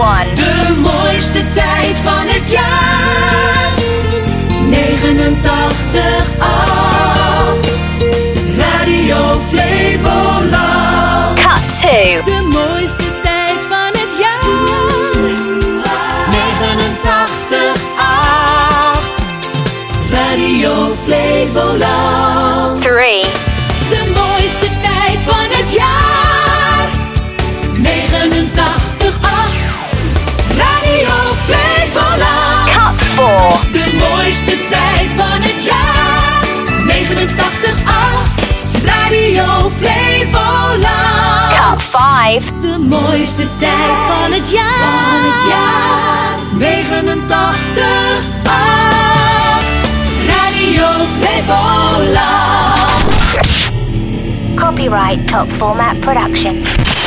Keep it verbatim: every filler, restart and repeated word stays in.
one. De mooiste tijd van het jaar. negenentachtig komma acht. Radio Flevoland. Cut two. De mooiste tijd van het jaar. negenentachtig komma acht. Radio Flevoland. Three. De mooiste tijd van het jaar. negenentachtig komma acht. Radio Flevoland. Cut four. De mooiste tijd van het jaar. negenentachtig komma acht. Radio Flevoland. Cut five. De mooiste tijd van het jaar. Van het jaar. negenentachtig komma acht. Radio Flevoland. Copyright Top Format Production.